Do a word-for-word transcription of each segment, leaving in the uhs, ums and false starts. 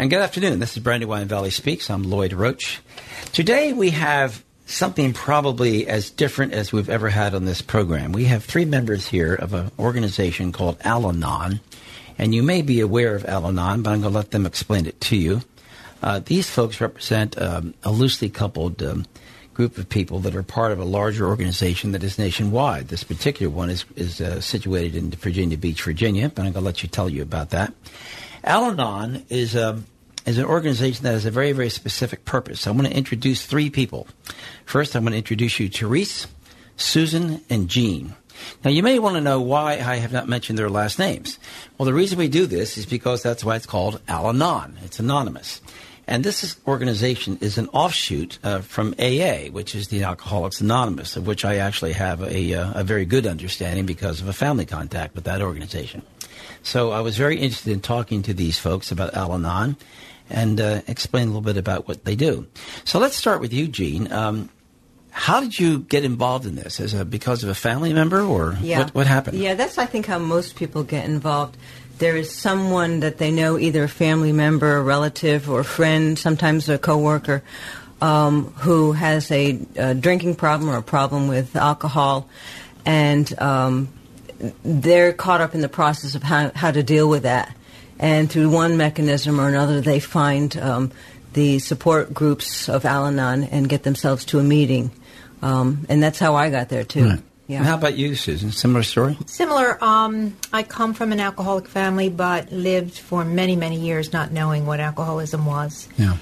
And good afternoon. This is Brandywine Valley Speaks. I'm Lloyd Roach. Today we have something probably as different as we've ever had on this program. We have three members here of an organization called Al-Anon. And you may be aware of Al-Anon, but I'm going to let them explain it to you. Uh, these folks represent um, a loosely coupled um, group of people that are part of a larger organization that is nationwide. This particular one is, is uh, situated in Virginia Beach, Virginia, but I'm going to let you tell you about that. Al-Anon is, um, is an organization that has a very, very specific purpose. I'm going to introduce three people. First, I'm going to introduce you to Therese, Susan, and Jean. Now, you may want to know why I have not mentioned their last names. Well, the reason we do this is because that's why it's called Al-Anon. It's anonymous. And this is, organization is an offshoot uh, from A A, which is the Alcoholics Anonymous, of which I actually have a, uh, a very good understanding because of a family contact with that organization. So I was very interested in talking to these folks about Al-Anon and uh, explain a little bit about what they do. So let's start with you, Jean. Um, how did you get involved in this? Is it because of a family member, or yeah. what, what happened? Yeah, that's, I think, how most people get involved. There is someone that they know, either a family member, a relative, or a friend, sometimes a coworker, um, who has a, a drinking problem or a problem with alcohol, and um, they're caught up in the process of how, how to deal with that. And through one mechanism or another, they find um, the support groups of Al-Anon and get themselves to a meeting. Um, and that's how I got there, too. Right. Yeah. And how about you, Susan? Similar story? Similar. Um, I come from an alcoholic family, but lived for many, many years not knowing what alcoholism was. Yeah.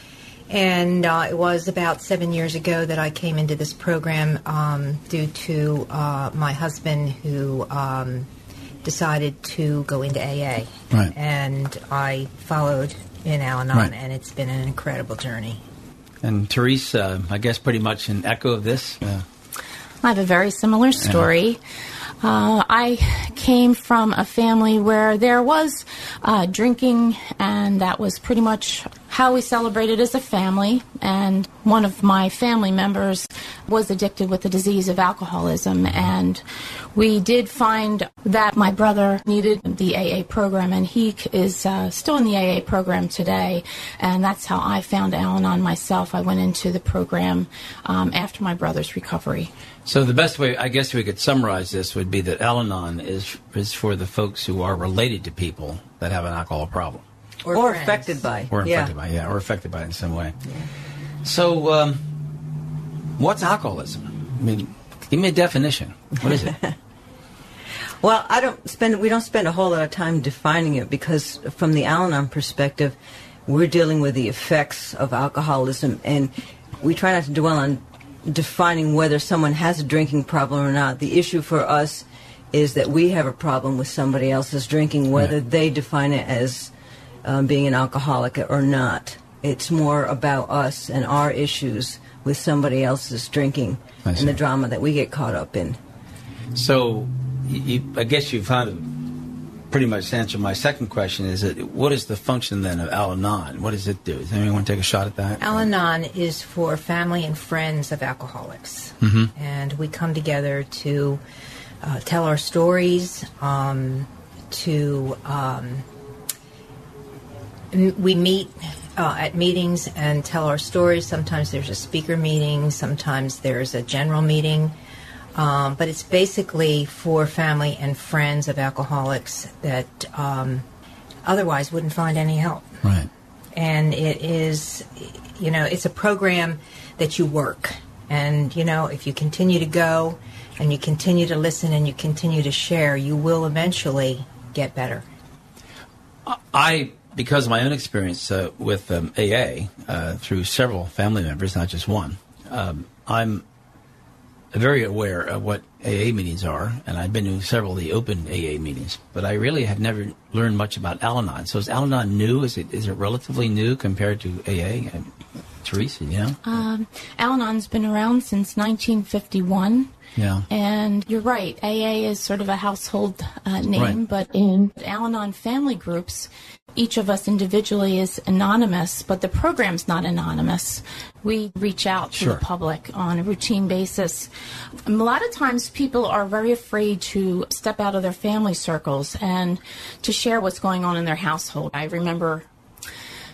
And uh, it was about seven years ago that I came into this program um, due to uh, my husband, who um, decided to go into A A. Right. And I followed in Al-Anon, right. and it's been an incredible journey. And Therese, uh, I guess pretty much an echo of this. Uh, I have a very similar story. Uh, I came from a family where there was uh, drinking, and that was pretty much how we celebrated as a family. And one of my family members was addicted with the disease of alcoholism, and we did find that my brother needed the A A program, and he is uh, still in the A A program today, and that's how I found Al-Anon myself. I went into the program um, after my brother's recovery. So the best way, I guess we could summarize this, would be that Al-Anon is is for the folks who are related to people that have an alcohol problem. Or, or affected by. Or yeah. affected by, yeah, or affected by it in some way. Yeah. So um, what's alcoholism? I mean, give me a definition. What is it? Well, I don't spend. We don't spend a whole lot of time defining it, because from the Al-Anon perspective, we're dealing with the effects of alcoholism, and we try not to dwell on defining whether someone has a drinking problem or not. The issue for us is that we have a problem with somebody else's drinking, whether right. they define it as um, being an alcoholic or not. It's more about us and our issues with somebody else's drinking and the drama that we get caught up in. So, you, I guess you've kind of pretty much answered my second question. Is that what is the function then of Al-Anon? What does it do? Does anyone want to take a shot at that? Al-Anon is for family and friends of alcoholics. Mm-hmm. And we come together to uh, tell our stories, um, to um, we meet uh, at meetings and tell our stories. Sometimes there's a speaker meeting, sometimes there's a general meeting. Um, but it's basically for family and friends of alcoholics that um, otherwise wouldn't find any help. Right. And it is, you know, it's a program that you work. And, you know, if you continue to go and you continue to listen and you continue to share, you will eventually get better. I, because of my own experience uh, with um, A A, uh, through several family members, not just one, um, I'm very aware of what A A meetings are, and I've been to several of the open A A meetings, but I really have never learned much about Al-Anon. So is Al-Anon new? Is it is it relatively new compared to A A? Teresa, you know? Um, Al-Anon's been around since nineteen fifty-one. Yeah. And you're right, A A is sort of a household uh, name, Right. but in Al-Anon family groups, each of us individually is anonymous, but the program's not anonymous. We reach out to Sure. the public on a routine basis. A lot of times people are very afraid to step out of their family circles and to share what's going on in their household. I remember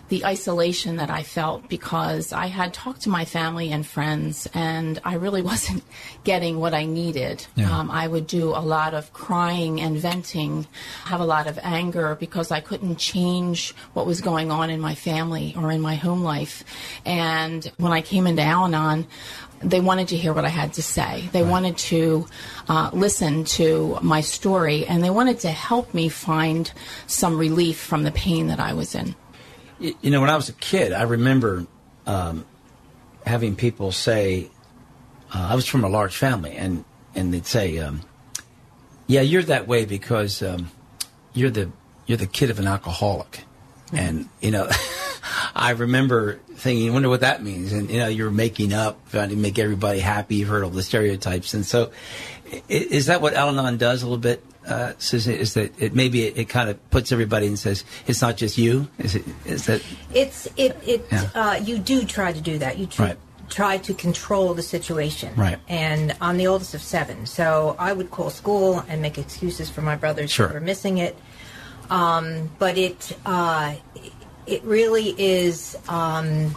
the isolation that I felt, because I had talked to my family and friends, and I really wasn't getting what I needed. Yeah. Um, I would do a lot of crying and venting, have a lot of anger because I couldn't change what was going on in my family or in my home life. And when I came into Al-Anon, they wanted to hear what I had to say. They right. wanted to uh, listen to my story, and they wanted to help me find some relief from the pain that I was in. You, you know, when I was a kid, I remember um, having people say, uh, I was from a large family, and, and they'd say, um, yeah, you're that way because um, you're the you're the kid of an alcoholic. Mm-hmm. And, you know, I remember thinking, I wonder what that means. And, you know, you're making up, trying to make everybody happy. You've heard all the stereotypes. And so is that what Al-Anon does a little bit, uh, Susan? Is that it maybe it, it kind of puts everybody and says, it's not just you? Is it? Is that? It's, it, it, yeah. uh, you do try to do that. You tr- right. try to control the situation. Right. And I'm the oldest of seven. So I would call school and make excuses for my brothers sure. who were missing it. Um, but it, uh, it really is, um,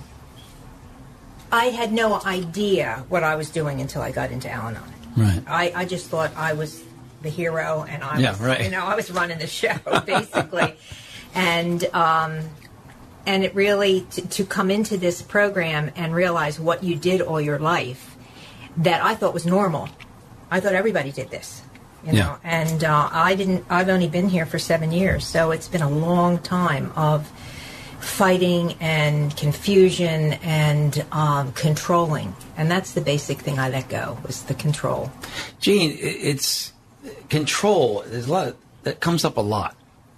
I had no idea what I was doing until I got into Al-Anon. Right. I, I just thought I was the hero, and I yeah, was, right. you know, I was running the show, basically. and, um, and it really, to, to come into this program and realize what you did all your life that I thought was normal. I thought everybody did this. You know, yeah. and uh, I didn't. I've only been here for seven years, so it's been a long time of fighting and confusion and um, controlling, and that's the basic thing I let go, was the control. Jean, it's control. There's a lot of, that comes up a lot.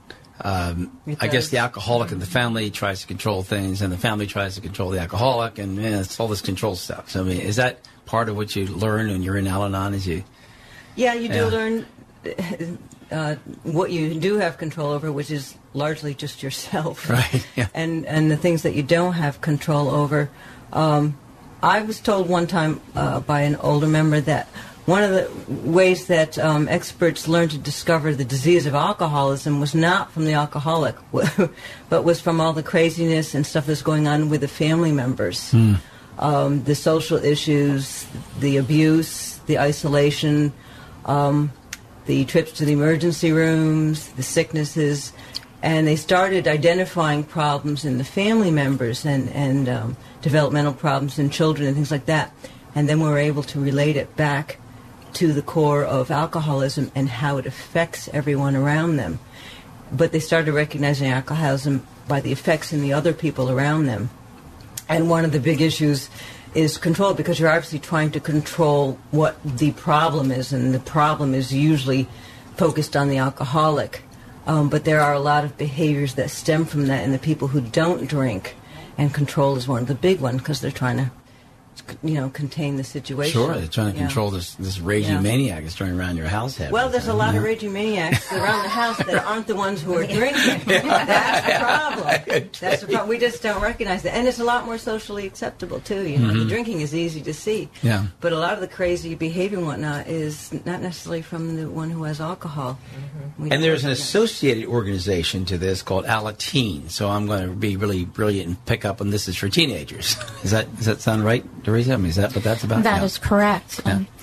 Um, I guess the alcoholic and the family tries to control things, and the family tries to control the alcoholic, and man, it's all this control stuff. So, I mean, is that part of what you learn when you're in Al-Anon? Is you Yeah, you do Yeah. learn uh, what you do have control over, which is largely just yourself. Right, yeah. And, and the things that you don't have control over. Um, I was told one time uh, by an older member that one of the ways that um, experts learned to discover the disease of alcoholism was not from the alcoholic, but was from all the craziness and stuff that's going on with the family members. Mm. Um, the social issues, the abuse, the isolation, um, the trips to the emergency rooms, the sicknesses, and they started identifying problems in the family members and, and um, developmental problems in children and things like that. And then we were able to relate it back to the core of alcoholism and how it affects everyone around them. But they started recognizing alcoholism by the effects in the other people around them. And one of the big issues is control, because you're obviously trying to control what the problem is, and the problem is usually focused on the alcoholic. Um, but there are a lot of behaviors that stem from that in the people who don't drink, and control is one of the big ones, because they're trying to, you know, contain the situation. Sure, they're trying to Yeah. control this this raging Yeah. maniac that's running around your house. Half Well, the there's a time, lot you of know? raging maniacs around the house that aren't the ones who are drinking. That's the problem. That's the problem. We just don't recognize that. And it's a lot more socially acceptable, too. You know, Mm-hmm. the drinking is easy to see. Yeah. But a lot of the crazy behavior and whatnot is not necessarily from the one who has alcohol. We And don't there's an recognize- associated organization to this called Alateen. So I'm going to be really brilliant and pick up on this is for teenagers. Is that does that sound right, Teresa? I mean, is that what that's about? That Yeah. is correct. Yeah. Um,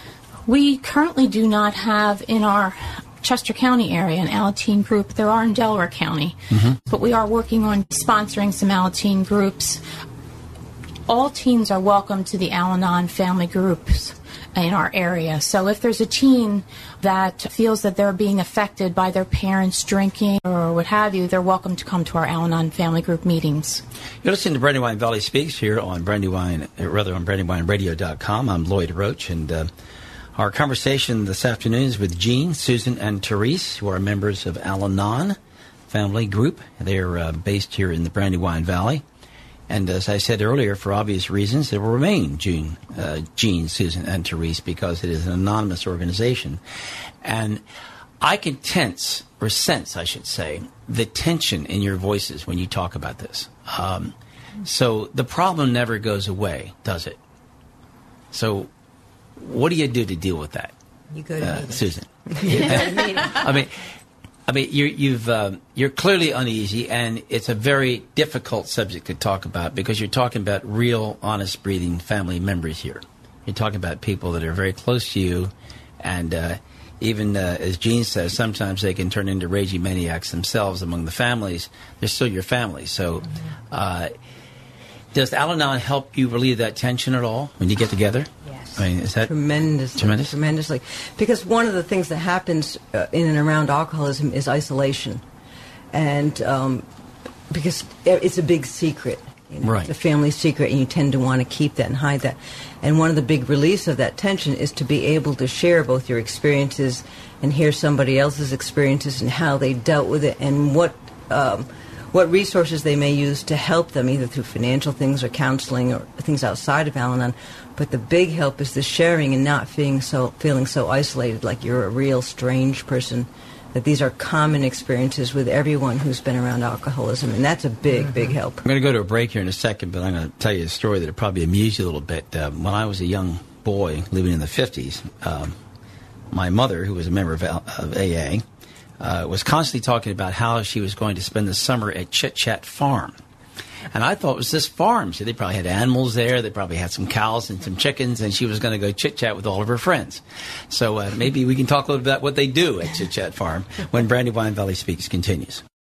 we currently do not have in our Chester County area an Alateen group. There are in Delaware County, Mm-hmm. but we are working on sponsoring some Alateen groups. All teens are welcome to the Al-Anon family groups in our area. So if there's a teen that feels that they're being affected by their parents drinking or what have you, they're welcome to come to our Al-Anon family group meetings. You're listening to Brandywine Valley Speaks here on Brandywine, uh, rather on brandywine radio dot com. I'm Lloyd Roach, and uh, our conversation this afternoon is with Jean, Susan, and Therese, who are members of Al-Anon family group. They're uh, based here in the Brandywine Valley. And as I said earlier, for obvious reasons, it will remain Jean, uh, Jean, Susan, and Therese, because it is an anonymous organization. And I can tense, or sense, I should say, the tension in your voices when you talk about this. Um, so the problem never goes away, does it? So what do you do to deal with that, You go to uh, meetings. Susan? You go to meetings. I mean, I mean, you're, you've um, you're clearly uneasy, and it's a very difficult subject to talk about because you're talking about real, honest, breathing family members here. You're talking about people that are very close to you, and uh, even uh, as Gene says, sometimes they can turn into raging maniacs themselves among the families. They're still your family. So, uh, does Al-Anon help you relieve that tension at all when you get together? Yes. I mean, is that Tremendously, tremendous? tremendously. Because one of the things that happens uh, in and around alcoholism is isolation. And um, because it's a big secret. You know, Right. It's a family secret, and you tend to want to keep that and hide that. And one of the big reliefs of that tension is to be able to share both your experiences and hear somebody else's experiences and how they dealt with it and what um, what resources they may use to help them, either through financial things or counseling or things outside of Al-Anon. But the big help is the sharing and not feeling so feeling so isolated, like you're a real strange person. That these are common experiences with everyone who's been around alcoholism, and that's a big, mm-hmm. big help. I'm going to go to a break here in a second, but I'm going to tell you a story that will probably amuse you a little bit. Um, when I was a young boy living in the fifties, um, my mother, who was a member of, of A A, uh, was constantly talking about how she was going to spend the summer at Chit Chat Farm. And I thought it was this farm. So they probably had animals there. They probably had some cows and some chickens, and she was going to go chit-chat with all of her friends. So uh, maybe we can talk a little bit about what they do at Chit Chat Farm when Brandywine Valley Speaks continues.